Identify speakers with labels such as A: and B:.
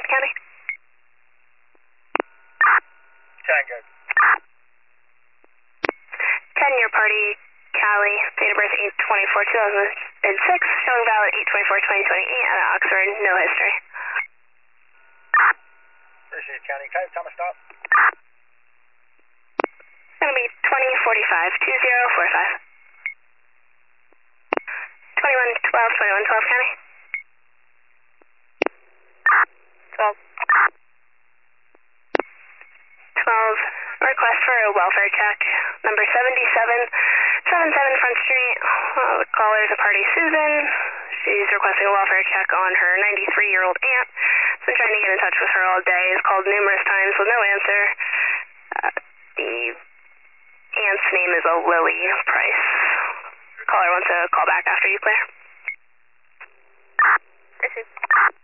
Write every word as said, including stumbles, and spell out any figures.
A: County.
B: Tango.
A: ten year party, Cali, date of birth eight twenty-four two thousand six, showing valid eight twenty-four twenty twenty-eight out of Oxford, no history.
B: Appreciate it, County. Can I time a stop?
A: It's going to be twenty forty-five two zero four five. twenty-one twelve, twenty-one twelve, County.
B: twelve.
A: twelve, request for a welfare check. Number seventy-seven seventy-seven Front Street. Uh, the caller is a party Susan. She's requesting a welfare check on her ninety-three year old aunt. Has been trying to get in touch with her all day. Has called numerous times with no answer. Uh, the aunt's name is a Lily Price. Caller wants to call back after you clear.
B: Appreciate it.